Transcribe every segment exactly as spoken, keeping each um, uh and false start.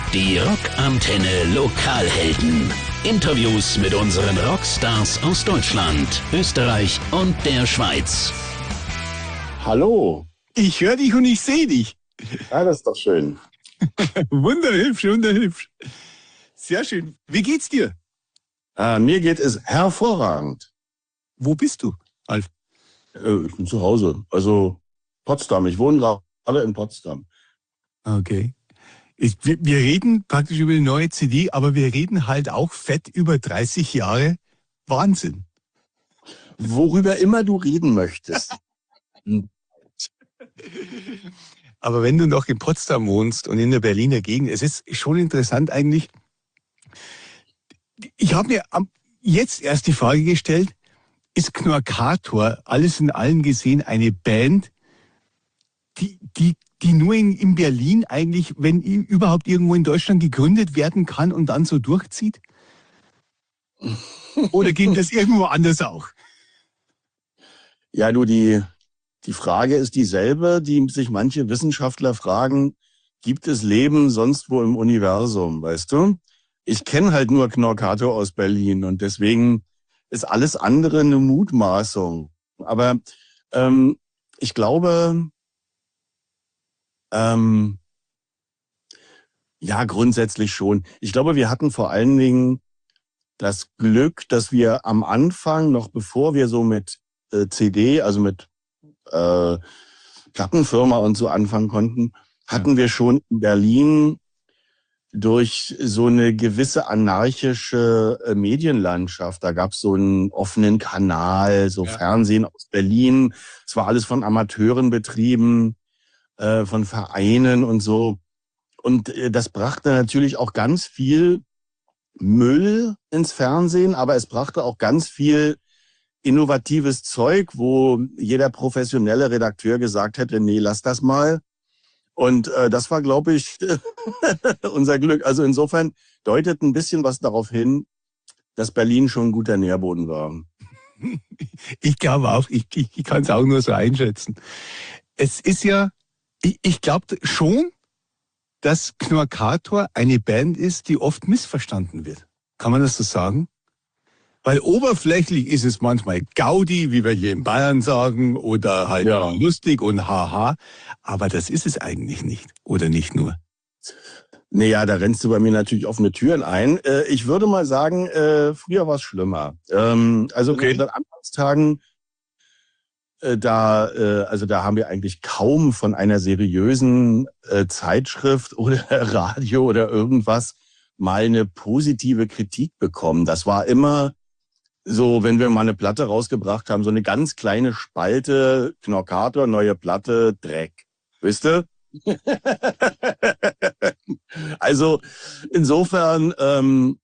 Die Rockantenne Lokalhelden. Interviews mit unseren Rockstars aus Deutschland, Österreich und der Schweiz. Hallo. Ich höre dich und ich sehe dich. Ja, das ist doch schön. Wunderhübsch, wunderhübsch. Sehr schön. Wie geht's dir? Äh, mir geht es hervorragend. Wo bist du, Alf? Äh, ich bin zu Hause. Also Potsdam. Ich wohne gerade in Potsdam. Okay. Ich, wir, wir reden praktisch über die neue C D, aber wir reden halt auch fett über dreißig Jahre. Wahnsinn. Worüber immer du reden möchtest. Aber wenn du noch in Potsdam wohnst und in der Berliner Gegend, es ist schon interessant eigentlich. Ich habe mir jetzt erst die Frage gestellt, ist Knorkator alles in allem gesehen eine Band, die, die, die nur in, in Berlin eigentlich, wenn überhaupt irgendwo in Deutschland gegründet werden kann und dann so durchzieht? Oder ging das irgendwo anders auch? Ja, du, die, die Frage ist dieselbe, die sich manche Wissenschaftler fragen, gibt es Leben sonst wo im Universum, weißt du? Ich kenne halt nur Knorkator aus Berlin und deswegen ist alles andere eine Mutmaßung. Aber ähm, ich glaube, ähm, ja, grundsätzlich schon. Ich glaube, wir hatten vor allen Dingen das Glück, dass wir am Anfang, noch bevor wir so mit äh, C D, also mit äh, Plattenfirma und so anfangen konnten, hatten wir schon in Berlin durch so eine gewisse anarchische äh, Medienlandschaft. Da gab es so einen offenen Kanal, so ja. Fernsehen aus Berlin. Es war alles von Amateuren betrieben, äh, von Vereinen und so. Und äh, das brachte natürlich auch ganz viel Müll ins Fernsehen, aber es brachte auch ganz viel innovatives Zeug, wo jeder professionelle Redakteur gesagt hätte, nee, lass das mal. Und äh, das war, glaube ich, unser Glück. Also insofern deutet ein bisschen was darauf hin, dass Berlin schon ein guter Nährboden war. Ich glaube auch, ich, ich, ich kann es auch nur so einschätzen. Es ist ja, ich, ich glaube schon, dass Knorkator eine Band ist, die oft missverstanden wird. Kann man das so sagen? Weil oberflächlich ist es manchmal Gaudi, wie wir hier in Bayern sagen, oder halt ja. lustig und haha. Aber das ist es eigentlich nicht. Oder nicht nur. Naja, da rennst du bei mir natürlich offene Türen ein. Ich würde mal sagen, früher war es schlimmer. Also okay. In den Anfangstagen, da, also da haben wir eigentlich kaum von einer seriösen Zeitschrift oder Radio oder irgendwas mal eine positive Kritik bekommen. Das war immer so, wenn wir mal eine Platte rausgebracht haben, so eine ganz kleine Spalte, Knorkator, neue Platte, Dreck. Wisst ihr? Also insofern, ähm,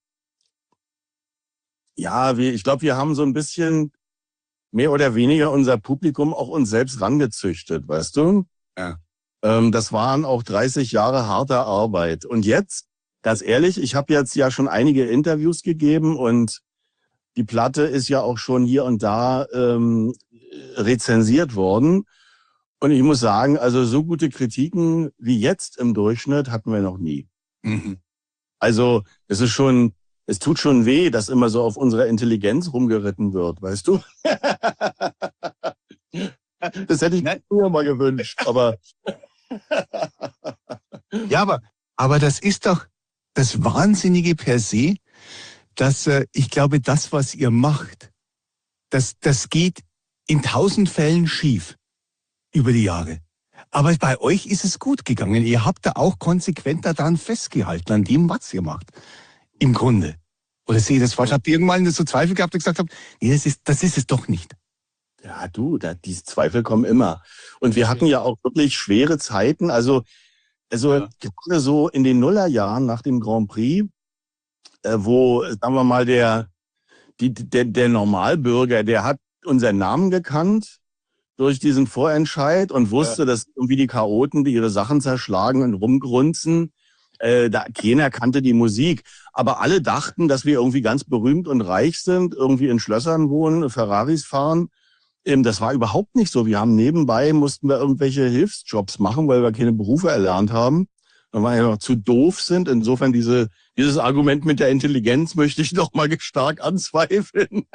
ja, wir, ich glaube, wir haben so ein bisschen mehr oder weniger unser Publikum auch uns selbst rangezüchtet, weißt du? Ja. Ähm, das waren auch dreißig Jahre harter Arbeit. Und jetzt, ganz ehrlich, ich habe jetzt ja schon einige Interviews gegeben und die Platte ist ja auch schon hier und da ähm, rezensiert worden. Und ich muss sagen, also so gute Kritiken wie jetzt im Durchschnitt hatten wir noch nie. Mhm. Also es ist schon, es tut schon weh, dass immer so auf unserer Intelligenz rumgeritten wird, weißt du? Das hätte ich mir früher mal gewünscht, aber... Ja, aber, aber das ist doch das Wahnsinnige per se, dass äh, ich glaube, das, was ihr macht, das, das geht in tausend Fällen schief über die Jahre. Aber bei euch ist es gut gegangen. Ihr habt da auch konsequent daran festgehalten, an dem, was ihr macht. Im Grunde. Oder sehe ich das falsch? Habt ihr irgendwann so Zweifel gehabt und gesagt habt, nee, das ist, das ist es doch nicht? Ja, du, da, diese Zweifel kommen immer. Und wir hatten ja auch wirklich schwere Zeiten. Also, also ja. Gerade so in den Nullerjahren nach dem Grand Prix, wo, sagen wir mal, der, die, der, der Normalbürger, der hat unseren Namen gekannt durch diesen Vorentscheid und wusste, ja. dass irgendwie die Chaoten, die ihre Sachen zerschlagen und rumgrunzen, äh, da keiner kannte die Musik. Aber alle dachten, dass wir irgendwie ganz berühmt und reich sind, irgendwie in Schlössern wohnen, Ferraris fahren. Ähm, das war überhaupt nicht so. Wir haben nebenbei, mussten wir irgendwelche Hilfsjobs machen, weil wir keine Berufe erlernt haben. weil wir ja noch zu doof sind. Insofern diese, dieses Argument mit der Intelligenz möchte ich noch mal stark anzweifeln.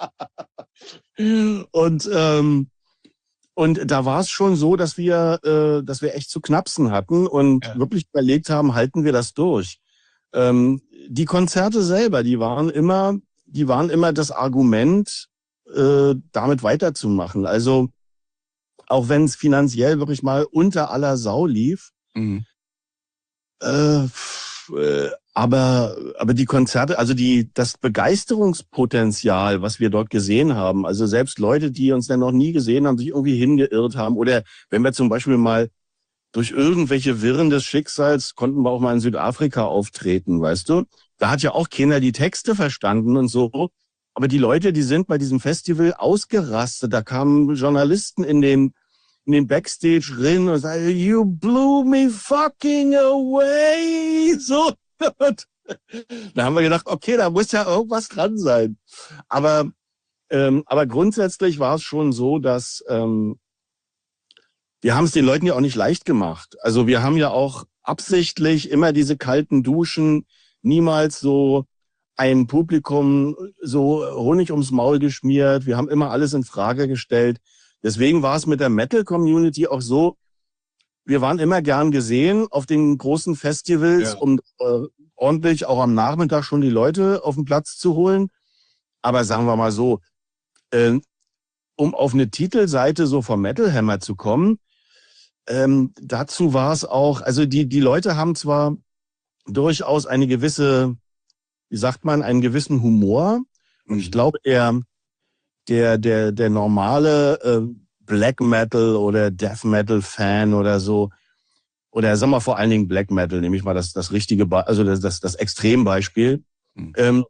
und, ähm, und da war es schon so, dass wir, äh, dass wir echt zu knapsen hatten und ja. wirklich überlegt haben, halten wir das durch. Ähm, die Konzerte selber, die waren immer, die waren immer das Argument, äh, damit weiterzumachen. Also auch wenn es finanziell wirklich mal unter aller Sau lief, mhm. äh, äh, aber aber die Konzerte, also die das Begeisterungspotenzial, was wir dort gesehen haben, also selbst Leute, die uns dann noch nie gesehen haben, sich irgendwie hingeirrt haben, oder wenn wir zum Beispiel mal durch irgendwelche Wirren des Schicksals konnten wir auch mal in Südafrika auftreten, weißt du? Da hat ja auch keiner die Texte verstanden und so. Aber die Leute, die sind bei diesem Festival ausgerastet. Da kamen Journalisten in den, in den Backstage rein und sagten, you blew me fucking away. So. Da haben wir gedacht, okay, da muss ja irgendwas dran sein. Aber, ähm, aber grundsätzlich war es schon so, dass ähm, wir haben es den Leuten ja auch nicht leicht gemacht. Also wir haben ja auch absichtlich immer diese kalten Duschen, niemals so ein Publikum so Honig ums Maul geschmiert. Wir haben immer alles in Frage gestellt. Deswegen war es mit der Metal-Community auch so, wir waren immer gern gesehen auf den großen Festivals, ja. um äh, ordentlich auch am Nachmittag schon die Leute auf den Platz zu holen. Aber sagen wir mal so, äh, um auf eine Titelseite so vom Metal Hammer zu kommen, ähm, dazu war es auch, also die, die Leute haben zwar durchaus eine gewisse, wie sagt man, einen gewissen Humor. Und ich glaube, der, der, der, der normale äh, Black Metal oder Death Metal Fan oder so, oder sagen wir vor allen Dingen Black Metal, nehme ich mal das, das richtige, Be- also das, das, das Extrembeispiel, mhm. ähm,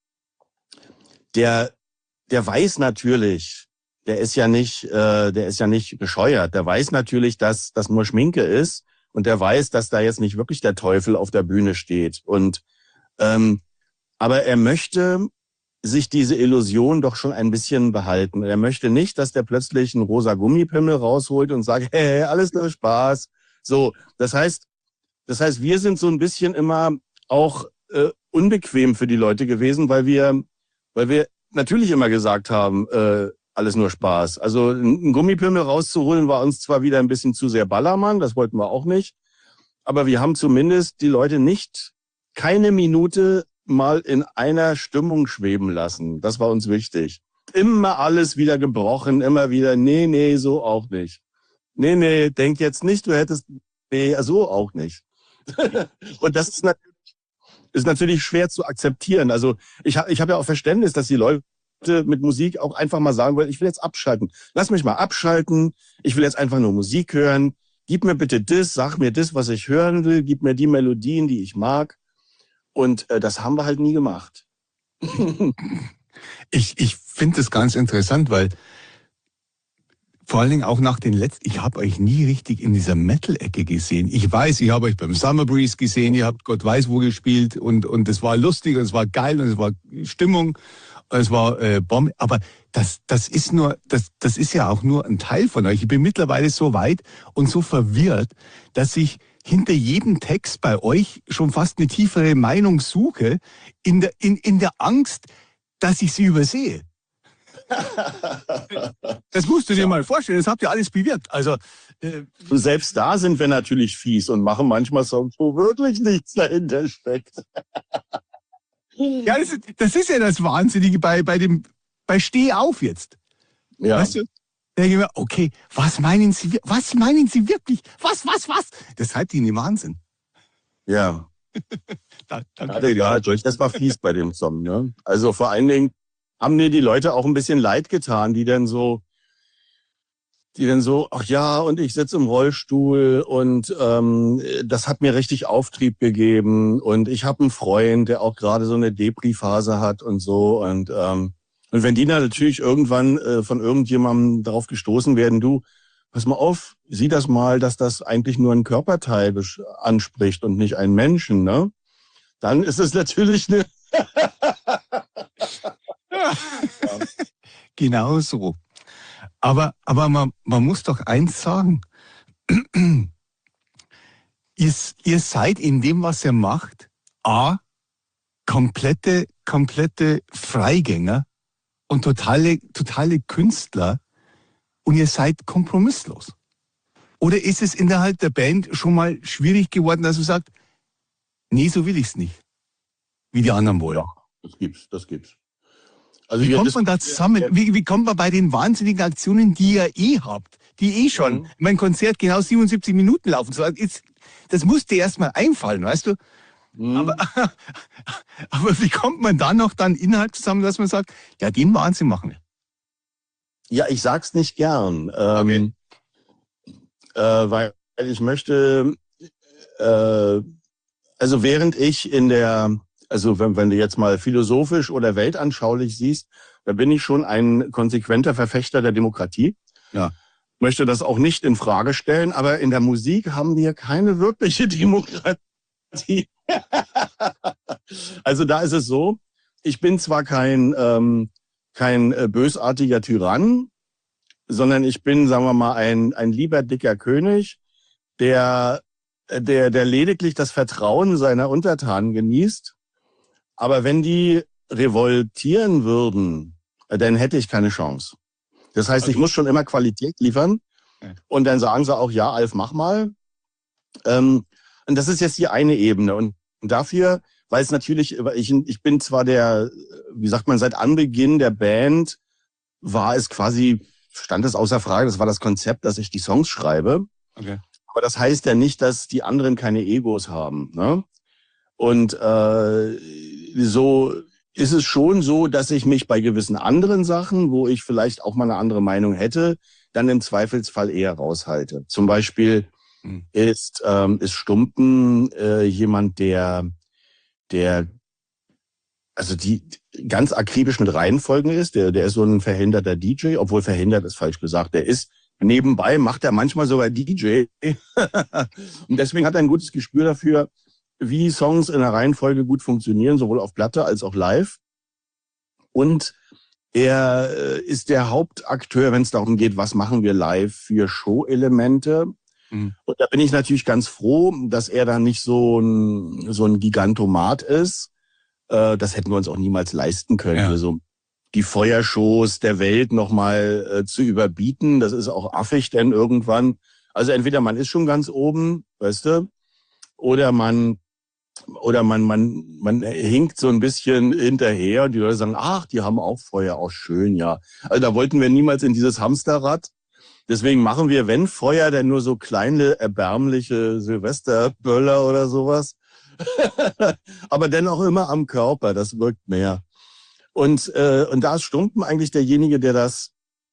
der, der weiß natürlich, der ist ja nicht, äh, der ist ja nicht bescheuert. Der weiß natürlich, dass das nur Schminke ist und der weiß, dass da jetzt nicht wirklich der Teufel auf der Bühne steht. Und ähm, aber er möchte sich diese Illusion doch schon ein bisschen behalten. Er möchte nicht, dass der plötzlich einen rosa Gummipimmel rausholt und sagt, hey, alles nur Spaß. So, das heißt, das heißt, wir sind so ein bisschen immer auch äh, unbequem für die Leute gewesen, weil wir, weil wir natürlich immer gesagt haben, äh, alles nur Spaß. Also einen Gummipimmel rauszuholen war uns zwar wieder ein bisschen zu sehr Ballermann, das wollten wir auch nicht, aber wir haben zumindest die Leute nicht keine Minute mal in einer Stimmung schweben lassen. Das war uns wichtig. Immer alles wieder gebrochen, immer wieder, nee, nee, so auch nicht. Nee, nee, denk jetzt nicht, du hättest, nee, so auch nicht. Und das ist natürlich, ist natürlich schwer zu akzeptieren. Also ich habe ich hab ja auch Verständnis, dass die Leute mit Musik auch einfach mal sagen wollen, ich will jetzt abschalten. Lass mich mal abschalten. Ich will jetzt einfach nur Musik hören. Gib mir bitte das, sag mir das, was ich hören will. Gib mir die Melodien, die ich mag. Und äh, das haben wir halt nie gemacht. ich ich finde das ganz interessant, weil vor allen Dingen auch nach den letzten, ich habe euch nie richtig in dieser Metal-Ecke gesehen. Ich weiß, ich habe euch beim Summer Breeze gesehen, ihr habt Gott weiß wo gespielt und und es war lustig und es war geil und es war Stimmung. Es war äh, Bombe, aber das, das ist nur, das, das ist ja auch nur ein Teil von euch. Ich bin mittlerweile so weit und so verwirrt, dass ich hinter jedem Text bei euch schon fast eine tiefere Meinung suche, in der, in, in der Angst, dass ich sie übersehe. Das musst du dir ja mal vorstellen, das habt ihr alles bewirkt. Also äh, selbst da sind wir natürlich fies und machen manchmal Songs, wo wirklich nichts dahinter steckt. Ja, das ist, das ist ja das Wahnsinnige bei, bei dem, bei Steh auf jetzt. Ja. Weißt du? Da denke ich mir, okay, was meinen Sie, was meinen Sie wirklich? Was, was, was? Das hat Ihnen Wahnsinn. Ja. da, danke. Ja, das war fies bei dem Song, ne? Also vor allen Dingen haben mir die Leute auch ein bisschen leid getan, die dann so, die dann so, ach ja, und ich sitze im Rollstuhl und ähm, das hat mir richtig Auftrieb gegeben und ich habe einen Freund, der auch gerade so eine Depri-Phase hat und so und ähm, und wenn die dann natürlich irgendwann äh, von irgendjemandem darauf gestoßen werden, du, pass mal auf, sieh das mal, dass das eigentlich nur ein Körperteil anspricht und nicht einen Menschen, ne? Dann ist es natürlich eine ja. Genau so. Aber, aber man, man muss doch eins sagen. ihr, ihr seid in dem, was ihr macht, A, komplette, komplette Freigänger und totale, totale Künstler und ihr seid kompromisslos. Oder ist es innerhalb der Band schon mal schwierig geworden, dass du sagst, nee, so will ich's nicht, wie die anderen wollen? Ja, das gibt's, das gibt's. Also Wie wir kommt man da zusammen? Wie, wie kommt man bei den wahnsinnigen Aktionen, die ihr eh habt, die eh schon Mhm. mein Konzert genau siebenundsiebzig Minuten laufen soll? Jetzt, das muss dir erst mal einfallen, weißt du? Mhm. Aber, aber wie kommt man da noch dann Inhalt zusammen, dass man sagt, ja, den Wahnsinn machen wir? Ja, ich sag's nicht gern, ähm, äh, weil ich möchte, äh, also während ich in der, also wenn, wenn du jetzt mal philosophisch oder weltanschaulich siehst, da bin ich schon ein konsequenter Verfechter der Demokratie. Ja. Möchte das auch nicht in Frage stellen, aber in der Musik haben wir keine wirkliche Demokratie. Also da ist es so, ich bin zwar kein, ähm, kein äh, bösartiger Tyrann, sondern ich bin, sagen wir mal, ein, ein lieber dicker König, der, der, der lediglich das Vertrauen seiner Untertanen genießt. Aber wenn die revoltieren würden, äh, dann hätte ich keine Chance. Das heißt, ich muss schon immer Qualität liefern. Und dann sagen sie auch, ja, Alf, mach mal. Ähm, und das ist jetzt die eine Ebene. Und dafür, weil es natürlich, ich, ich bin zwar der, wie sagt man, seit Anbeginn der Band war es quasi, stand es außer Frage, das war das Konzept, dass ich die Songs schreibe. Okay. Aber das heißt ja nicht, dass die anderen keine Egos haben. Ne? Und äh, so ist es schon so, dass ich mich bei gewissen anderen Sachen, wo ich vielleicht auch mal eine andere Meinung hätte, dann im Zweifelsfall eher raushalte. Zum Beispiel hm. ist, ähm, ist Stumpen äh, jemand, der, der also die ganz akribisch mit Reihenfolgen ist. Der, der ist so ein verhinderter D J, obwohl verhindert ist falsch gesagt. Der ist nebenbei, macht er manchmal sogar D J. Und deswegen hat er ein gutes Gespür dafür, wie Songs in der Reihenfolge gut funktionieren, sowohl auf Platte als auch live. Und er äh, ist der Hauptakteur, wenn es darum geht, was machen wir live für Show-Elemente. Mhm. Und da bin ich natürlich ganz froh, dass er da nicht so ein, so ein Gigantomat ist. Äh, das hätten wir uns auch niemals leisten können, ja. So die Feuershows der Welt nochmal äh, zu überbieten. Das ist auch affig denn irgendwann. Also entweder man ist schon ganz oben, weißt du, oder man Oder man, man, man hinkt so ein bisschen hinterher und die Leute sagen, ach, die haben auch Feuer, auch schön, ja. Also da wollten wir niemals in dieses Hamsterrad. Deswegen machen wir, wenn Feuer, dann nur so kleine, erbärmliche Silvesterböller oder sowas. Aber dennoch immer am Körper, das wirkt mehr. Und, äh, und da ist Stumpen eigentlich derjenige, der das,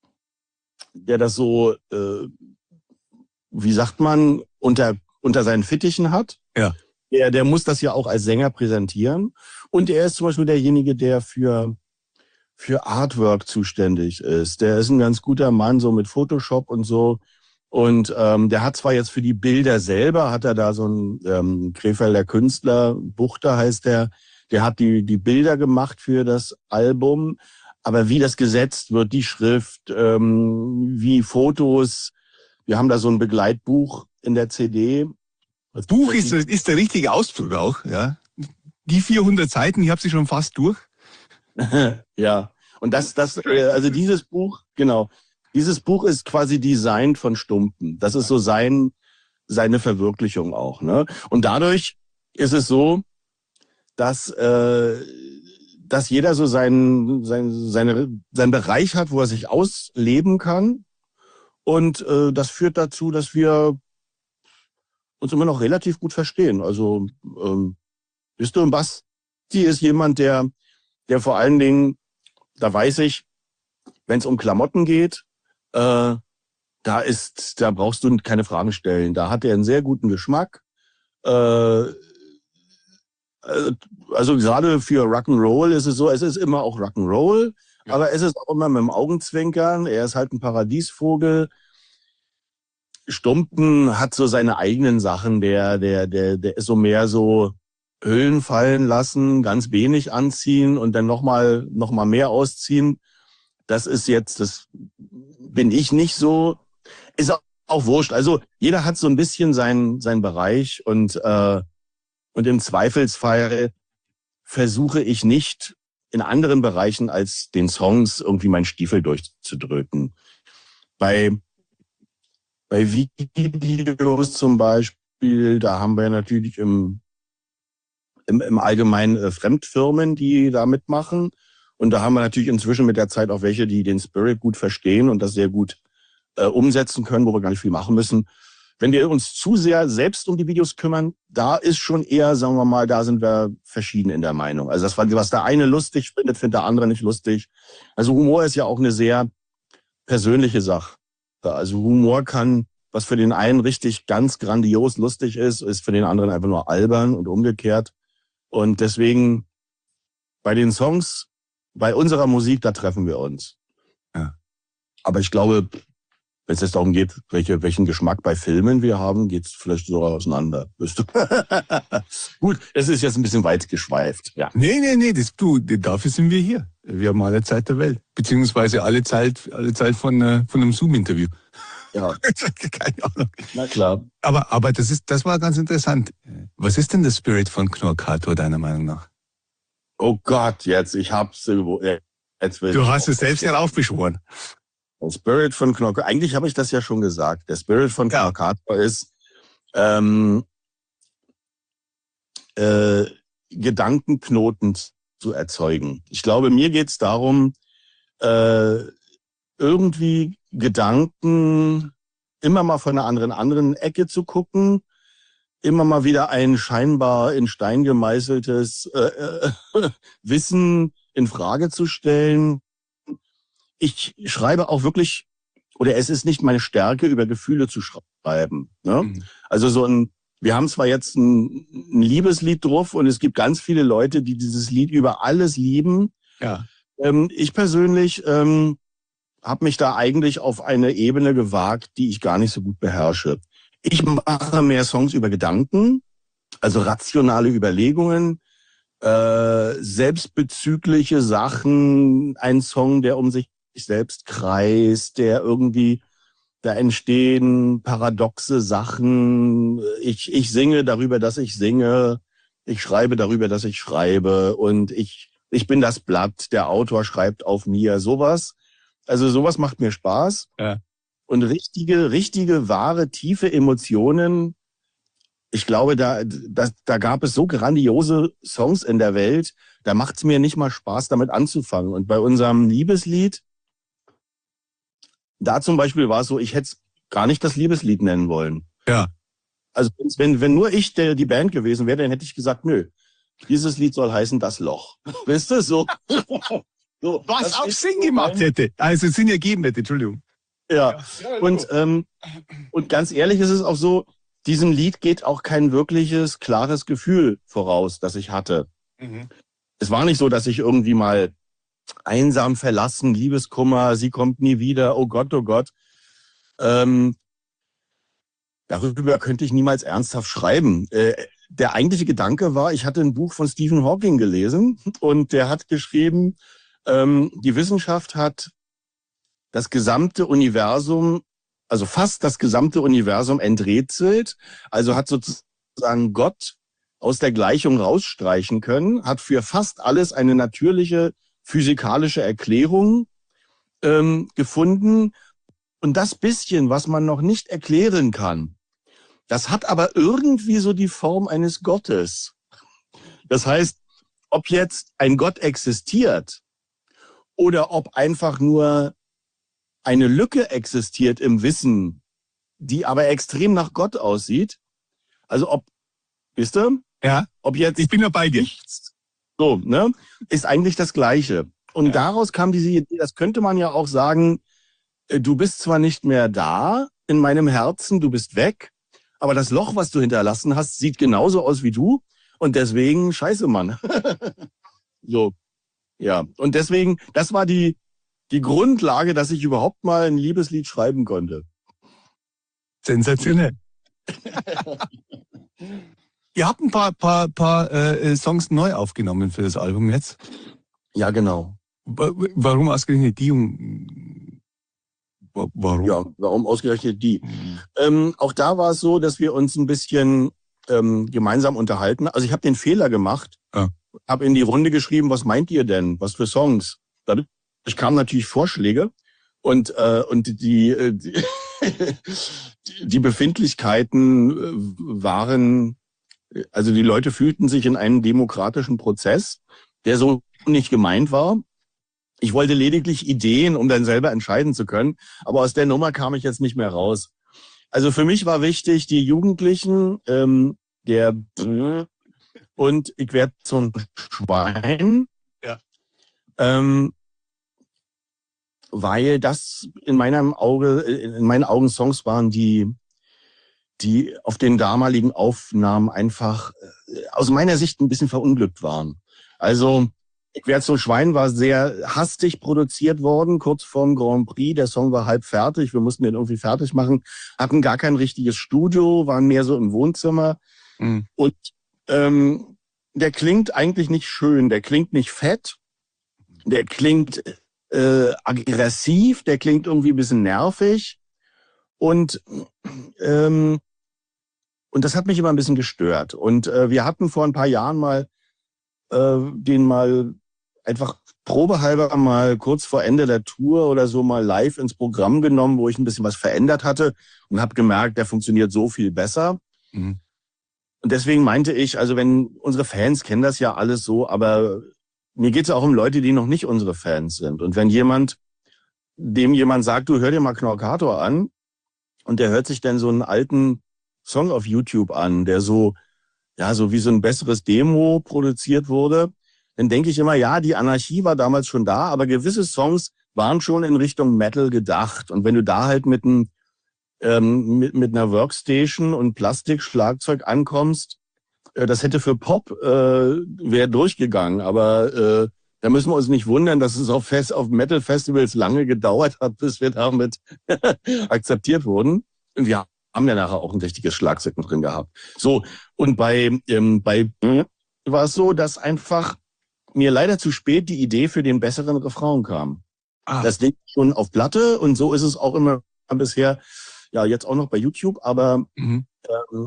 der das so, äh, wie sagt man, unter, unter seinen Fittichen hat. Ja. Der, der muss das ja auch als Sänger präsentieren. Und er ist zum Beispiel derjenige, der für, für Artwork zuständig ist. Der ist ein ganz guter Mann, so mit Photoshop und so. Und ähm, der hat zwar jetzt für die Bilder selber, hat er da so einen ähm, Krefelder Künstler, Buchter heißt der, der hat die, die Bilder gemacht für das Album. Aber wie das gesetzt wird, die Schrift, ähm, wie Fotos, wir haben da so ein Begleitbuch in der C D. Das Buch ist, ist der richtige Ausdruck auch, ja. Die vierhundert Seiten, ich habe sie schon fast durch. Ja, und das, das, also dieses Buch, genau, dieses Buch ist quasi designt von Stumpen. Das ist so sein, seine Verwirklichung auch, ne? Und dadurch ist es so, dass, äh, dass jeder so seinen, sein, seine, seinen Bereich hat, wo er sich ausleben kann. Und äh, das führt dazu, dass wir uns immer noch relativ gut verstehen. Also, ähm, bist du, Basti ist jemand, der, der vor allen Dingen, da weiß ich, wenn es um Klamotten geht, äh, da ist, da brauchst du keine Fragen stellen. Da hat er einen sehr guten Geschmack. Äh, also gerade für Rock'n'Roll ist es so, es ist immer auch Rock'n'Roll, ja. Aber es ist auch immer mit dem Augenzwinkern. Er ist halt ein Paradiesvogel. Stumpen hat so seine eigenen Sachen, der, der, der, der ist so mehr so Hüllen fallen lassen, ganz wenig anziehen und dann nochmal, noch mal mehr ausziehen. Das ist jetzt, das bin ich nicht so. Ist auch wurscht. Also jeder hat so ein bisschen seinen seinen Bereich und äh, und im Zweifelsfall versuche ich nicht in anderen Bereichen als den Songs irgendwie meinen Stiefel durchzudrücken. Bei bei Videos zum Beispiel, da haben wir natürlich im im, im Allgemeinen äh, Fremdfirmen, die da mitmachen. Und da haben wir natürlich inzwischen mit der Zeit auch welche, die den Spirit gut verstehen und das sehr gut äh, umsetzen können, wo wir gar nicht viel machen müssen. Wenn wir uns zu sehr selbst um die Videos kümmern, da ist schon eher, sagen wir mal, da sind wir verschieden in der Meinung. Also das, was der eine lustig findet, findet der andere nicht lustig. Also Humor ist ja auch eine sehr persönliche Sache. Also Humor kann, was für den einen richtig ganz grandios lustig ist, ist für den anderen einfach nur albern und umgekehrt. Und deswegen bei den Songs, bei unserer Musik, da treffen wir uns. Ja. Aber ich glaube, wenn es jetzt darum geht, welche, welchen Geschmack bei Filmen wir haben, geht es vielleicht sogar auseinander. Gut, es ist jetzt ein bisschen weit geschweift. Ja. Nee, nee, nee, das, du, dafür sind wir hier. Wir haben alle Zeit der Welt. Beziehungsweise alle Zeit, alle Zeit von, äh, von einem Zoom-Interview. Ja. Keine Ahnung. Na klar. Aber, aber das ist, das war ganz interessant. Was ist denn der Spirit von Knorkator deiner Meinung nach? Oh Gott, jetzt, ich hab's irgendwo. Jetzt will du ich hast es selbst heraufbeschworen. Der Spirit von Knorkator, eigentlich habe ich das ja schon gesagt. Der Spirit von Knorkator ja. ist ähm, äh, Gedankenknoten zu erzeugen. Ich glaube, mir geht's darum, äh, irgendwie Gedanken immer mal von einer anderen anderen Ecke zu gucken, immer mal wieder ein scheinbar in Stein gemeißeltes äh, äh, Wissen in Frage zu stellen. Ich schreibe auch wirklich, oder es ist nicht meine Stärke, über Gefühle zu schreiben. Ne? Mhm. Also so ein, wir haben zwar jetzt ein, ein Liebeslied drauf und es gibt ganz viele Leute, die dieses Lied über alles lieben. Ja. Ähm, ich persönlich ähm, habe mich da eigentlich auf eine Ebene gewagt, die ich gar nicht so gut beherrsche. Ich mache mehr Songs über Gedanken, also rationale Überlegungen, äh, selbstbezügliche Sachen, ein Song, der um sich selbst kreist, der irgendwie, da entstehen paradoxe Sachen. Ich, ich singe darüber, dass ich singe. Ich schreibe darüber, dass ich schreibe. Und ich, ich bin das Blatt, der Autor schreibt auf mir, sowas. Also sowas macht mir Spaß. Ja. Und richtige, richtige, wahre, tiefe Emotionen, ich glaube, da, da, da gab es so grandiose Songs in der Welt, da macht es mir nicht mal Spaß, damit anzufangen. Und bei unserem Liebeslied, da zum Beispiel war es so, ich hätte es gar nicht das Liebeslied nennen wollen. Ja. Also wenn, wenn nur ich der, die Band gewesen wäre, dann hätte ich gesagt, nö, dieses Lied soll heißen Das Loch. Weißt du, so. so was auch Sinn gemacht hätte. Also Sinn ergeben hätte, Entschuldigung. Ja, und, ähm, und ganz ehrlich ist es auch so, diesem Lied geht auch kein wirkliches, klares Gefühl voraus, das ich hatte. Mhm. Es war nicht so, dass ich irgendwie mal einsam, verlassen, Liebeskummer, sie kommt nie wieder, oh Gott, oh Gott. Ähm, darüber könnte ich niemals ernsthaft schreiben. Äh, der eigentliche Gedanke war, ich hatte ein Buch von Stephen Hawking gelesen und der hat geschrieben, ähm, die Wissenschaft hat das gesamte Universum, also fast das gesamte Universum enträtselt, also hat sozusagen Gott aus der Gleichung rausstreichen können, hat für fast alles eine natürliche physikalische Erklärung ähm, gefunden. Und das bisschen, was man noch nicht erklären kann, das hat aber irgendwie so die Form eines Gottes. Das heißt, ob jetzt ein Gott existiert oder ob einfach nur eine Lücke existiert im Wissen, die aber extrem nach Gott aussieht. Also ob, wisst ihr? Ja, ob jetzt ich bin ja bei dir. Nichts, so, ne, ist eigentlich das Gleiche. Und ja. Daraus kam diese Idee, das könnte man ja auch sagen, du bist zwar nicht mehr da in meinem Herzen, du bist weg, aber das Loch, was du hinterlassen hast, sieht genauso aus wie du und deswegen, scheiße, Mann. So, ja. Und deswegen, das war die, die Grundlage, dass ich überhaupt mal ein Liebeslied schreiben konnte. Sensationell. Ihr habt ein paar, paar, paar äh, Songs neu aufgenommen für das Album jetzt. Ja, genau. Warum ausgerechnet die? Um, warum? Ja, warum ausgerechnet die? ähm, auch da war es so, dass wir uns ein bisschen ähm, gemeinsam unterhalten. Also ich habe den Fehler gemacht, Ja. habe in die Runde geschrieben, was meint ihr denn? Was für Songs? Dadurch kamen natürlich Vorschläge und äh, und die, äh, die, die Befindlichkeiten äh, waren, also die Leute fühlten sich in einem demokratischen Prozess, der so nicht gemeint war. Ich wollte lediglich Ideen, um dann selber entscheiden zu können. Aber aus der Nummer kam ich jetzt nicht mehr raus. Also für mich war wichtig, die Jugendlichen, ähm, der und ich werde so ein Schwein. Ja. Ähm, weil das in meinem Auge, in meinen Augen Songs waren, die, die auf den damaligen Aufnahmen einfach aus meiner Sicht ein bisschen verunglückt waren. Also Ich werde so Schwein war sehr hastig produziert worden, kurz vorm Grand Prix. Der Song war halb fertig. Wir mussten den irgendwie fertig machen. Hatten gar kein richtiges Studio, waren mehr so im Wohnzimmer. Mhm. Und ähm, der klingt eigentlich nicht schön. Der klingt nicht fett. Der klingt äh, aggressiv. Der klingt irgendwie ein bisschen nervig. Und ähm, und das hat mich immer ein bisschen gestört. Und äh, wir hatten vor ein paar Jahren mal äh, den mal einfach probehalber mal kurz vor Ende der Tour oder so mal live ins Programm genommen, wo ich ein bisschen was verändert hatte und habe gemerkt, der funktioniert so viel besser. Mhm. Und deswegen meinte ich, also wenn unsere Fans kennen das ja alles so, aber mir geht es auch um Leute, die noch nicht unsere Fans sind. Und wenn jemand, dem jemand sagt, du hör dir mal Knorkator an und der hört sich dann so einen alten Song auf YouTube an, der so, ja, so wie so ein besseres Demo produziert wurde, dann denke ich immer, ja, die Anarchie war damals schon da, aber gewisse Songs waren schon in Richtung Metal gedacht. Und wenn du da halt mit, ein, ähm, mit, mit einer Workstation und Plastikschlagzeug ankommst, äh, das hätte für Pop, äh, wäre durchgegangen. Aber äh, da müssen wir uns nicht wundern, dass es auf, Fest, auf Metal-Festivals lange gedauert hat, bis wir damit akzeptiert wurden. Und wir haben ja nachher auch ein richtiges Schlagzeug mit drin gehabt. So, und bei, ähm, bei war es so, dass einfach mir leider zu spät die Idee für den besseren Refrain kam. Ah. Das Ding schon auf Platte und so ist es auch immer bisher, ja, jetzt auch noch bei YouTube, aber Mhm. ähm,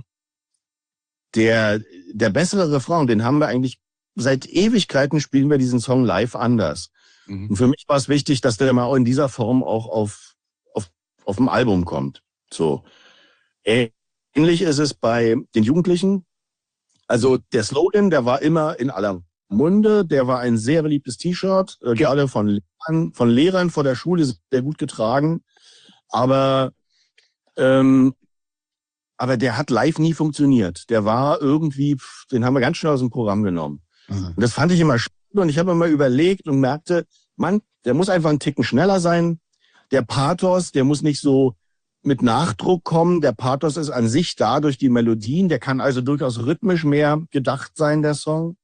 der, der bessere Refrain, den haben wir eigentlich seit Ewigkeiten spielen wir diesen Song live anders. Mhm. Und für mich war es wichtig, dass der mal in dieser Form auch auf, auf, auf dem Album kommt. So. Ähnlich ist es bei den Jugendlichen. Also der Slogan, der war immer in aller Munde, der war ein sehr beliebtes T-Shirt, äh, gerade von Lehrern, von Lehrern vor der Schule, sehr gut getragen. Aber, ähm, aber der hat live nie funktioniert. Der war irgendwie, pff, den haben wir ganz schnell aus dem Programm genommen. Mhm. Und das fand ich immer spannend und ich habe immer überlegt und merkte, Mann, der muss einfach einen Ticken schneller sein. Der Pathos, der muss nicht so mit Nachdruck kommen. Der Pathos ist an sich da durch die Melodien. Der kann also durchaus rhythmisch mehr gedacht sein, der Song.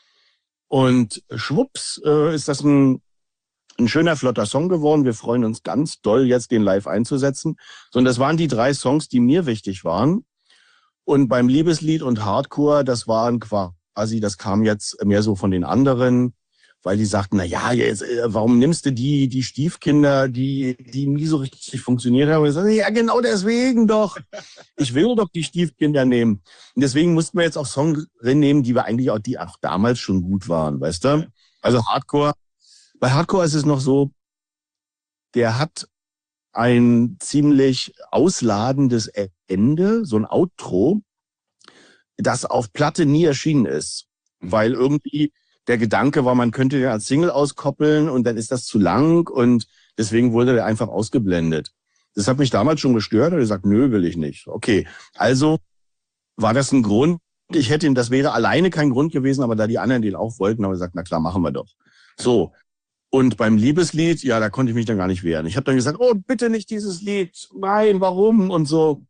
Und schwupps äh, ist das ein, ein schöner, flotter Song geworden. Wir freuen uns ganz doll, jetzt den live einzusetzen. So, und das waren die drei Songs, die mir wichtig waren. Und beim Liebeslied und Hardcore, das waren quasi, das kam jetzt mehr so von den anderen, weil die sagten, na ja, jetzt, warum nimmst du die, die Stiefkinder, die, die nie so richtig funktioniert haben? Und ich sagte, ja, genau deswegen doch. Ich will doch die Stiefkinder nehmen. Und deswegen mussten wir jetzt auch Songs nehmen, die wir eigentlich auch, die auch damals schon gut waren, weißt du? Also Hardcore. Bei Hardcore ist es noch so, der hat ein ziemlich ausladendes Ende, so ein Outro, das auf Platte nie erschienen ist. Weil irgendwie der Gedanke war, man könnte den als Single auskoppeln und dann ist das zu lang und deswegen wurde der einfach ausgeblendet. Das hat mich damals schon gestört und ich gesagt, nö, will ich nicht. Okay, also war das ein Grund. Ich hätte ihn, das wäre alleine kein Grund gewesen, aber da die anderen den auch wollten, haben wir gesagt, na klar, machen wir doch. So. Und beim Liebeslied, ja, da konnte ich mich dann gar nicht wehren. Ich habe dann gesagt, oh, bitte nicht dieses Lied. Nein, warum? Und so.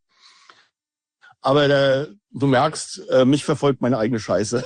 Aber der, du merkst, äh, mich verfolgt meine eigene Scheiße.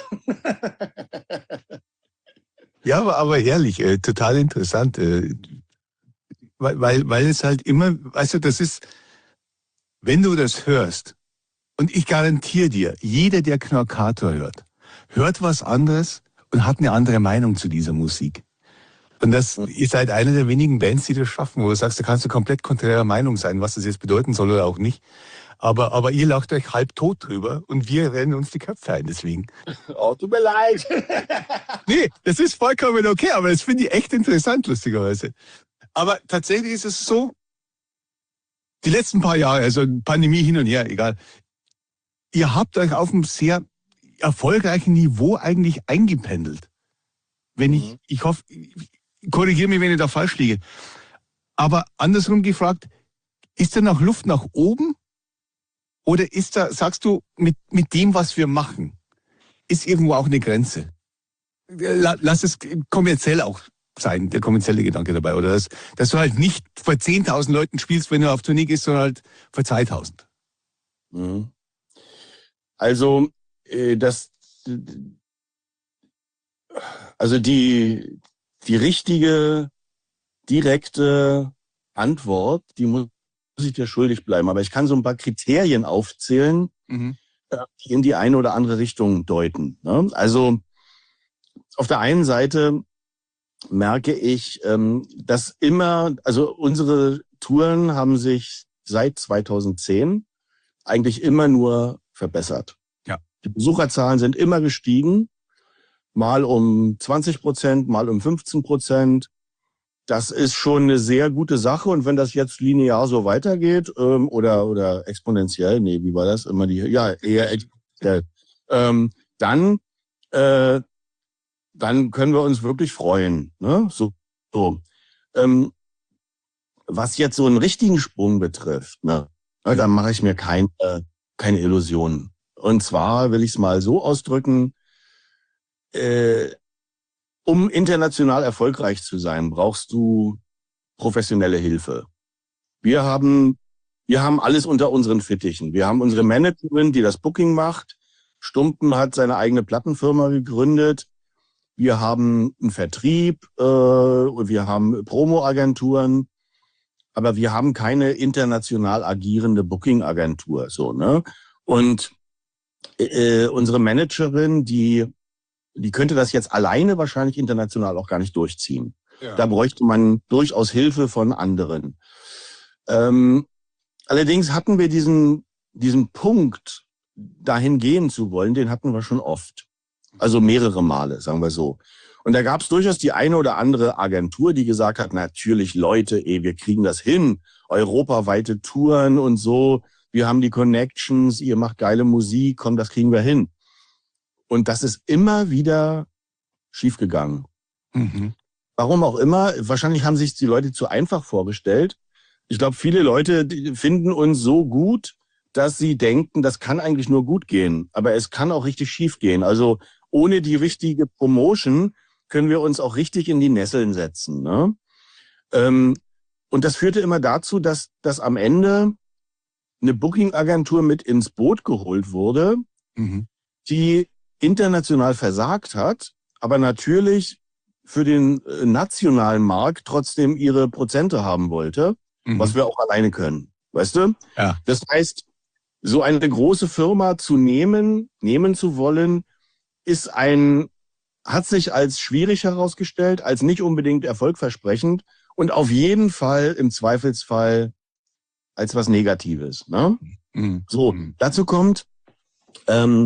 Ja, aber, aber ehrlich, äh, total interessant. Äh, weil, weil, weil es halt immer, weißt du, das ist, wenn du das hörst, und ich garantiere dir, jeder, der Knorkator hört, hört was anderes und hat eine andere Meinung zu dieser Musik. Und das, ihr seid eine der wenigen Bands, die das schaffen, wo du sagst, da kannst du komplett konträrer Meinung sein, was das jetzt bedeuten soll oder auch nicht. Aber, aber ihr lacht euch halb tot drüber und wir rennen uns die Köpfe ein deswegen. Oh, tut mir leid. Nee, das ist vollkommen okay, aber das finde ich echt interessant, lustigerweise. Aber tatsächlich ist es so, die letzten paar Jahre, also Pandemie hin und her, egal, ihr habt euch auf einem sehr erfolgreichen Niveau eigentlich eingependelt. Wenn Mhm. ich, ich hoffe, korrigiere mich, wenn ich da falsch liege. Aber andersrum gefragt, ist da noch Luft nach oben? Oder ist da, sagst du, mit, mit dem, was wir machen, ist irgendwo auch eine Grenze? La- Lass es kommerziell auch sein, der kommerzielle Gedanke dabei. Oder dass, dass du halt nicht vor zehntausend Leuten spielst, wenn du auf Tournee gehst, sondern halt vor zweitausend. Mhm. Also, äh, das, also die, die richtige, direkte Antwort, die muss ich dir schuldig bleiben. Aber ich kann so ein paar Kriterien aufzählen, Mhm. äh, die in die eine oder andere Richtung deuten. Ne? Also, auf der einen Seite merke ich, ähm, dass immer, also unsere Touren haben sich seit zweitausendzehn eigentlich immer nur verbessert. Ja. Die Besucherzahlen sind immer gestiegen, mal um zwanzig Prozent, mal um fünfzehn Prozent. Das ist schon eine sehr gute Sache. Und wenn das jetzt linear so weitergeht, ähm, oder, oder exponentiell, nee, wie war das? Immer die, ja, eher exponentiell, ähm, dann, äh, dann können wir uns wirklich freuen. Ne? So, so. Ähm, was jetzt so einen richtigen Sprung betrifft, ne, Ja. da mache ich mir kein, äh, keine Illusionen. Und zwar will ich es mal so ausdrücken, äh, um international erfolgreich zu sein, brauchst du professionelle Hilfe. Wir haben, wir haben alles unter unseren Fittichen. Wir haben unsere Managerin, die das Booking macht. Stumpen hat seine eigene Plattenfirma gegründet. Wir haben einen Vertrieb, äh, wir haben Promo-Agenturen, aber wir haben keine international agierende Booking-Agentur, so, ne? Und äh, unsere Managerin, die, die könnte das jetzt alleine wahrscheinlich international auch gar nicht durchziehen. Ja. Da bräuchte man durchaus Hilfe von anderen. Ähm, allerdings hatten wir diesen, diesen Punkt, dahin gehen zu wollen, den hatten wir schon oft. Also mehrere Male, sagen wir so. Und da gab es durchaus die eine oder andere Agentur, die gesagt hat, natürlich Leute, ey, wir kriegen das hin. Europaweite Touren und so. Wir haben die Connections, ihr macht geile Musik, komm, das kriegen wir hin. Und das ist immer wieder schiefgegangen. Mhm. Warum auch immer, wahrscheinlich haben sich die Leute zu einfach vorgestellt. Ich glaube, viele Leute die finden uns so gut, dass sie denken, das kann eigentlich nur gut gehen. Aber es kann auch richtig schief gehen. Also ohne die richtige Promotion können wir uns auch richtig in die Nesseln setzen. Ne? Ähm, und das führte immer dazu, dass, dass am Ende eine Booking-Agentur mit ins Boot geholt wurde, Mhm. die international versagt hat, aber natürlich für den äh, nationalen Markt trotzdem ihre Prozente haben wollte, Mhm. was wir auch alleine können. Weißt du? Ja. Das heißt, so eine große Firma zu nehmen, nehmen zu wollen, ist ein, hat sich als schwierig herausgestellt, als nicht unbedingt erfolgversprechend und auf jeden Fall im Zweifelsfall als was Negatives. Ne? Mhm. So, Mhm. dazu kommt, ähm,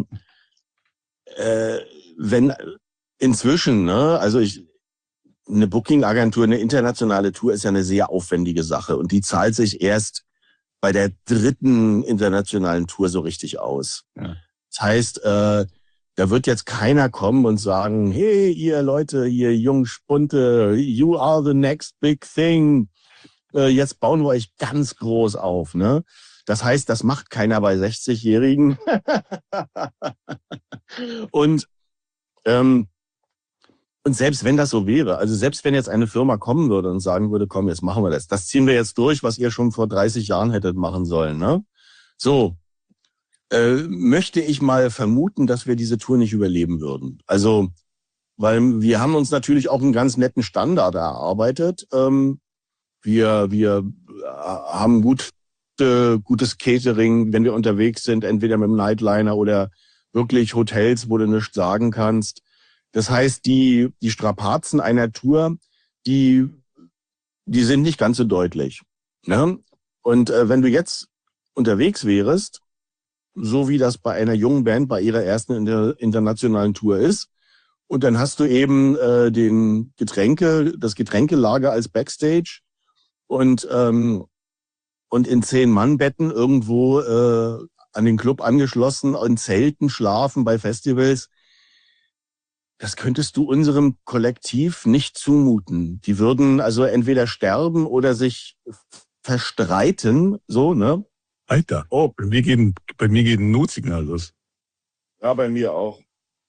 äh, wenn inzwischen, ne, also ich, eine Booking-Agentur, eine internationale Tour ist ja eine sehr aufwendige Sache und die zahlt sich erst bei der dritten internationalen Tour so richtig aus. Ja. Das heißt, äh, da wird jetzt keiner kommen und sagen, hey, ihr Leute, ihr Jungspunte, you are the next big thing. Äh, jetzt bauen wir euch ganz groß auf, ne? Das heißt, das macht keiner bei sechzig-Jährigen. und, ähm, und selbst wenn das so wäre, also selbst wenn jetzt eine Firma kommen würde und sagen würde, komm, jetzt machen wir das. Das ziehen wir jetzt durch, was ihr schon vor dreißig Jahren hättet machen sollen, ne? So, äh, möchte ich mal vermuten, dass wir diese Tour nicht überleben würden. Also, weil wir haben uns natürlich auch einen ganz netten Standard erarbeitet. Ähm, wir, wir haben gut, äh, gutes Catering, wenn wir unterwegs sind, entweder mit dem Nightliner oder wirklich Hotels, wo du nichts sagen kannst. Das heißt, die, die Strapazen einer Tour, die, die sind nicht ganz so deutlich. Ne? Und äh, wenn du jetzt unterwegs wärest, so wie das bei einer jungen Band bei ihrer ersten inter internationalen Tour ist. Und dann hast du eben äh, den Getränke, das Getränkelager als Backstage und ähm, und in Zehn-Mann-Betten irgendwo äh, an den Club angeschlossen, in Zelten schlafen bei Festivals. Das könntest du unserem Kollektiv nicht zumuten. Die würden also entweder sterben oder sich verstreiten, so, ne? Alter, oh, bei mir geht ein, bei mir geht ein Notsignal los. Ja, bei mir auch.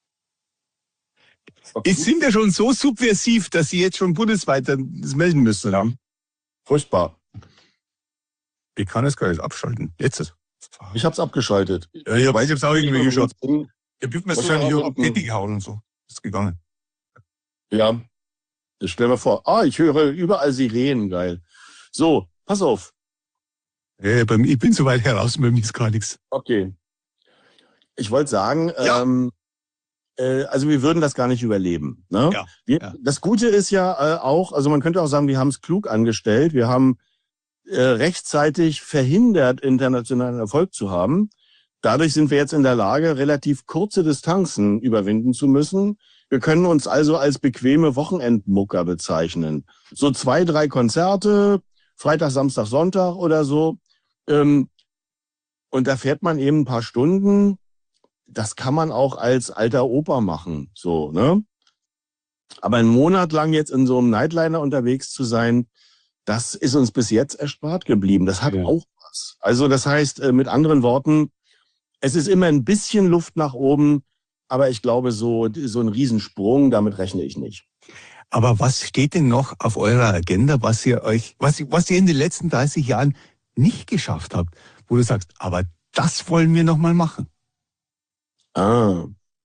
Okay. Es sind ja schon so subversiv, dass sie jetzt schon bundesweit das melden müssen. Ja. Furchtbar. Ich kann es gar nicht abschalten. Jetzt. Ich hab's abgeschaltet. Ja, ich weiß, ich hab's auch irgendwie geschaut. Ich hab mir wahrscheinlich auch Petty gehauen und so. Ist gegangen. Ja. Ich stell mir vor, ah, ich höre überall Sirenen, geil. So, pass auf. Ja, bei mir, ich bin so weit heraus, bei mir ist gar nichts. Okay. Ich wollte sagen, ja. ähm, äh, also wir würden das gar nicht überleben. Ne? Ja. Wir, ja. Das Gute ist ja äh, auch, also man könnte auch sagen, wir haben es klug angestellt. Wir haben äh, rechtzeitig verhindert, internationalen Erfolg zu haben. Dadurch sind wir jetzt in der Lage, relativ kurze Distanzen überwinden zu müssen. Wir können uns also als bequeme Wochenendmucker bezeichnen. So zwei, drei Konzerte, Freitag, Samstag, Sonntag oder so. Ähm, und da fährt man eben ein paar Stunden. Das kann man auch als alter Opa machen, so, ne? Aber einen Monat lang jetzt in so einem Nightliner unterwegs zu sein, das ist uns bis jetzt erspart geblieben. Das hat ja auch was. Also das heißt, mit anderen Worten, es ist immer ein bisschen Luft nach oben, aber ich glaube, so, so ein Riesensprung, damit rechne ich nicht. Aber was steht denn noch auf eurer Agenda, was ihr euch, was, was ihr in den letzten dreißig Jahren nicht geschafft habt, wo du sagst, aber das wollen wir noch mal machen? Ah.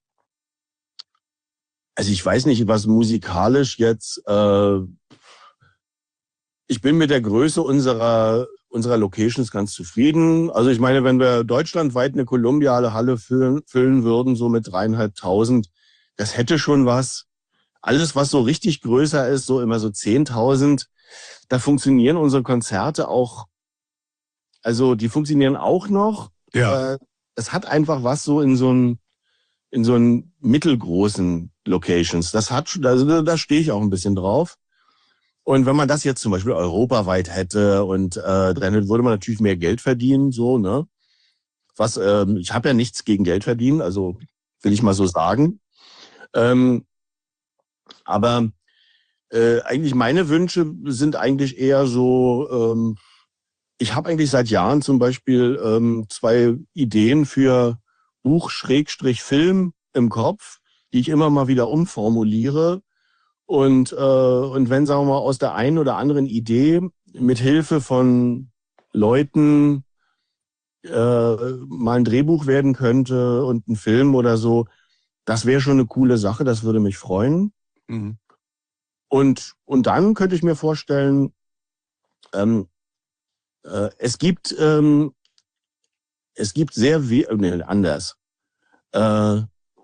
Also ich weiß nicht, was musikalisch jetzt, äh, ich bin mit der Größe unserer, unserer Locations ganz zufrieden. Also ich meine, wenn wir deutschlandweit eine kolumbiale Halle füllen, füllen würden, so mit dreieinhalbtausend, das hätte schon was. Alles, was so richtig größer ist, so immer so zehntausend, da funktionieren unsere Konzerte auch, also die funktionieren auch noch. Ja. Äh, es hat einfach was so in so einem, in so einen mittelgroßen Locations. Das hat, also da stehe ich auch ein bisschen drauf. Und wenn man das jetzt zum Beispiel europaweit hätte und äh, dann würde man natürlich mehr Geld verdienen, so, ne? Was, ähm, ich habe ja nichts gegen Geld verdienen, also will ich mal so sagen. Ähm, aber äh, eigentlich meine Wünsche sind eigentlich eher so, ähm, ich habe eigentlich seit Jahren zum Beispiel ähm, zwei Ideen für Buch-Film im Kopf, die ich immer mal wieder umformuliere. Und, äh, und wenn, sagen wir mal, aus der einen oder anderen Idee mit Hilfe von Leuten äh, mal ein Drehbuch werden könnte und ein Film oder so, das wäre schon eine coole Sache, das würde mich freuen. Mhm. Und, und dann könnte ich mir vorstellen, ähm, äh, es gibt ähm, es gibt sehr we nee, anders. Äh,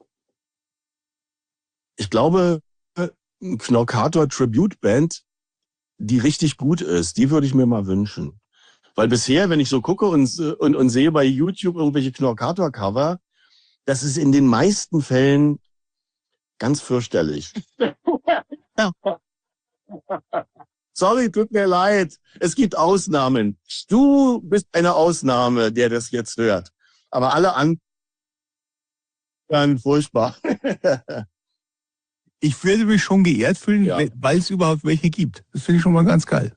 ich glaube, ein Knorkator Tribute Band, die richtig gut ist, die würde ich mir mal wünschen. Weil bisher, wenn ich so gucke und, und, und sehe bei YouTube irgendwelche Knorkator Cover, das ist in den meisten Fällen ganz fürchterlich. Sorry, tut mir leid. Es gibt Ausnahmen. Du bist eine Ausnahme, der das jetzt hört. Aber alle anderen, furchtbar. Ich würde mich schon geehrt fühlen, Ja. weil es überhaupt welche gibt. Das finde ich schon mal ganz geil.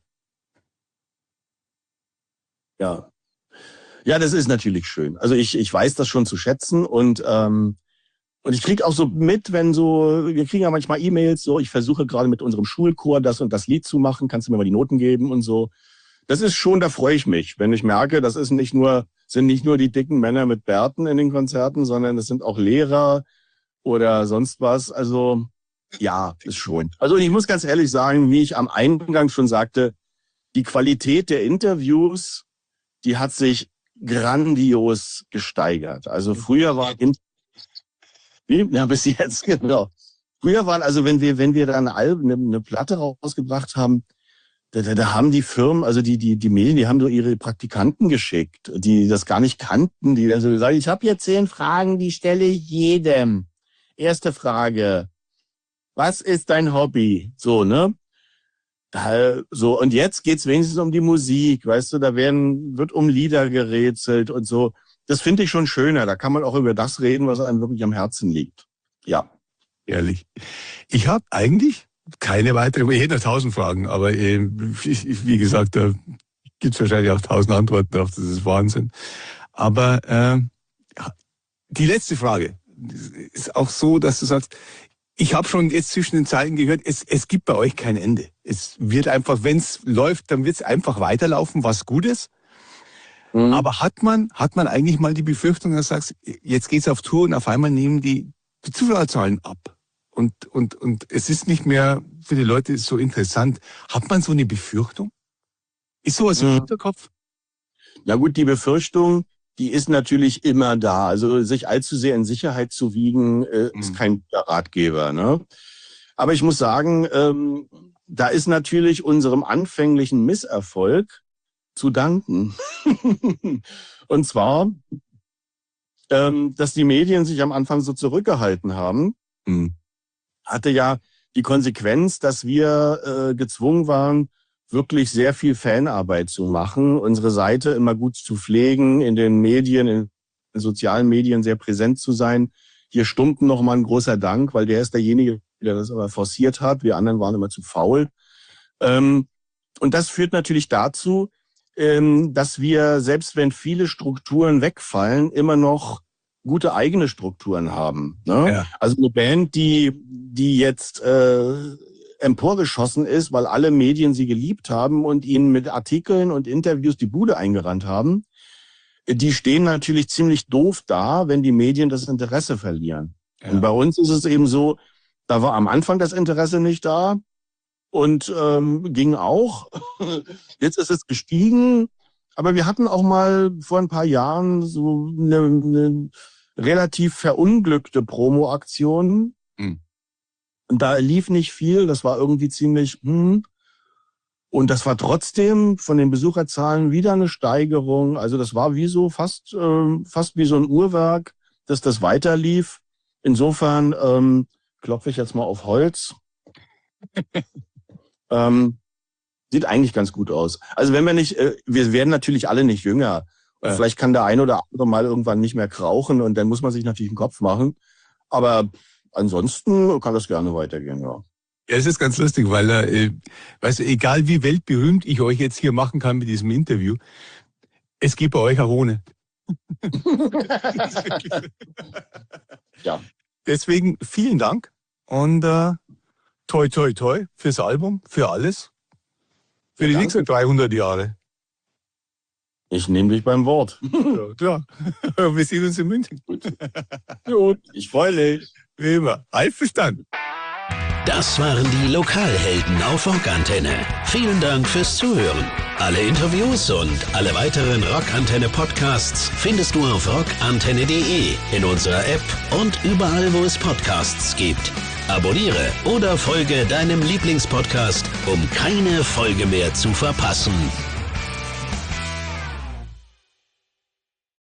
Ja. Ja, das ist natürlich schön. Also ich, ich weiß das schon zu schätzen und, ähm, und ich kriege auch so mit, wenn so, wir kriegen ja manchmal E-Mails, so, ich versuche gerade mit unserem Schulchor das und das Lied zu machen, kannst du mir mal die Noten geben und so. Das ist schon, da freue ich mich, wenn ich merke, das ist nicht nur, sind nicht nur die dicken Männer mit Bärten in den Konzerten, sondern es sind auch Lehrer oder sonst was. Also, ja, ist schon. Also ich muss ganz ehrlich sagen, wie ich am Eingang schon sagte, die Qualität der Interviews, die hat sich grandios gesteigert. Also früher war wie? Ja, bis jetzt, genau. Früher waren, also wenn wir, wenn wir dann eine, Alben, eine, eine Platte rausgebracht haben, Da, da, da haben die Firmen, also die, die, die Medien, die haben so ihre Praktikanten geschickt, die das gar nicht kannten, die dann so sagen, ich habe hier zehn Fragen, die stelle ich jedem. Erste Frage, was ist dein Hobby? So, ne? Da, so, und jetzt geht's wenigstens um die Musik, weißt du, da werden, wird um Lieder gerätselt und so. Das finde ich schon schöner, da kann man auch über das reden, was einem wirklich am Herzen liegt. Ja. Ehrlich. Ich habe eigentlich keine weitere, ich hätte noch tausend Fragen, aber äh, ich, wie gesagt, da gibt's wahrscheinlich auch tausend Antworten drauf, das ist Wahnsinn. Aber äh, die letzte Frage ist auch so, dass du sagst, ich habe schon jetzt zwischen den Zeilen gehört, es, es gibt bei euch kein Ende. Es wird einfach, wenn es läuft, dann wird es einfach weiterlaufen, was gut ist. Mhm. Aber hat man, hat man eigentlich mal die Befürchtung, dass du sagst, jetzt geht's auf Tour und auf einmal nehmen die, die Zuschauerzahlen ab? Und, und, und es ist nicht mehr für die Leute so interessant. Hat man so eine Befürchtung? Ist sowas im Hinterkopf? Na gut, die Befürchtung, die ist natürlich immer da. Also sich allzu sehr in Sicherheit zu wiegen, äh, mhm. ist kein guter Ratgeber. Ne? Aber ich muss sagen, ähm, da ist natürlich unserem anfänglichen Misserfolg zu danken. Und zwar, ähm, dass die Medien sich am Anfang so zurückgehalten haben. Mhm. Hatte ja die Konsequenz, dass wir äh, gezwungen waren, wirklich sehr viel Fanarbeit zu machen, unsere Seite immer gut zu pflegen, in den Medien, in den sozialen Medien sehr präsent zu sein. Hier Stumpen noch mal ein großer Dank, weil der ist derjenige, der das aber forciert hat. Wir anderen waren immer zu faul. Ähm, und das führt natürlich dazu, ähm, dass wir, selbst wenn viele Strukturen wegfallen, immer noch gute eigene Strukturen haben. Ne? Ja. Also eine Band, die die jetzt äh, emporgeschossen ist, weil alle Medien sie geliebt haben und ihnen mit Artikeln und Interviews die Bude eingerannt haben, die stehen natürlich ziemlich doof da, wenn die Medien das Interesse verlieren. Ja. Und bei uns ist es eben so, da war am Anfang das Interesse nicht da und ähm, ging auch. Jetzt ist es gestiegen, aber wir hatten auch mal vor ein paar Jahren so eine, eine relativ verunglückte Promo-Aktion. Hm. Und da lief nicht viel, das war irgendwie ziemlich, hm. Und das war trotzdem von den Besucherzahlen wieder eine Steigerung. Also das war wie so fast, äh, fast wie so ein Uhrwerk, dass das weiterlief. Insofern ähm, klopfe ich jetzt mal auf Holz. ähm, sieht eigentlich ganz gut aus. Also wenn wir nicht, äh, wir werden natürlich alle nicht jünger. Ja. Vielleicht kann der eine oder andere mal irgendwann nicht mehr krauchen und dann muss man sich natürlich einen Kopf machen. Aber ansonsten kann das gerne weitergehen, ja. Ja, es ist ganz lustig, weil, äh, weißt du, egal wie weltberühmt ich euch jetzt hier machen kann mit diesem Interview, es geht bei euch auch ohne. Ja. Deswegen vielen Dank und äh, toi toi toi fürs Album, für alles, für ja, die nächsten dreihundert Jahre. Ich nehme dich beim Wort. Ja, klar. Wir sehen uns in München. Gut. Gut, ich freue mich. Wie immer. Einverstanden. Das waren die Lokalhelden auf Rockantenne. Vielen Dank fürs Zuhören. Alle Interviews und alle weiteren Rockantenne-Podcasts findest du auf rockantenne punkt de, in unserer App und überall, wo es Podcasts gibt. Abonniere oder folge deinem Lieblingspodcast, um keine Folge mehr zu verpassen.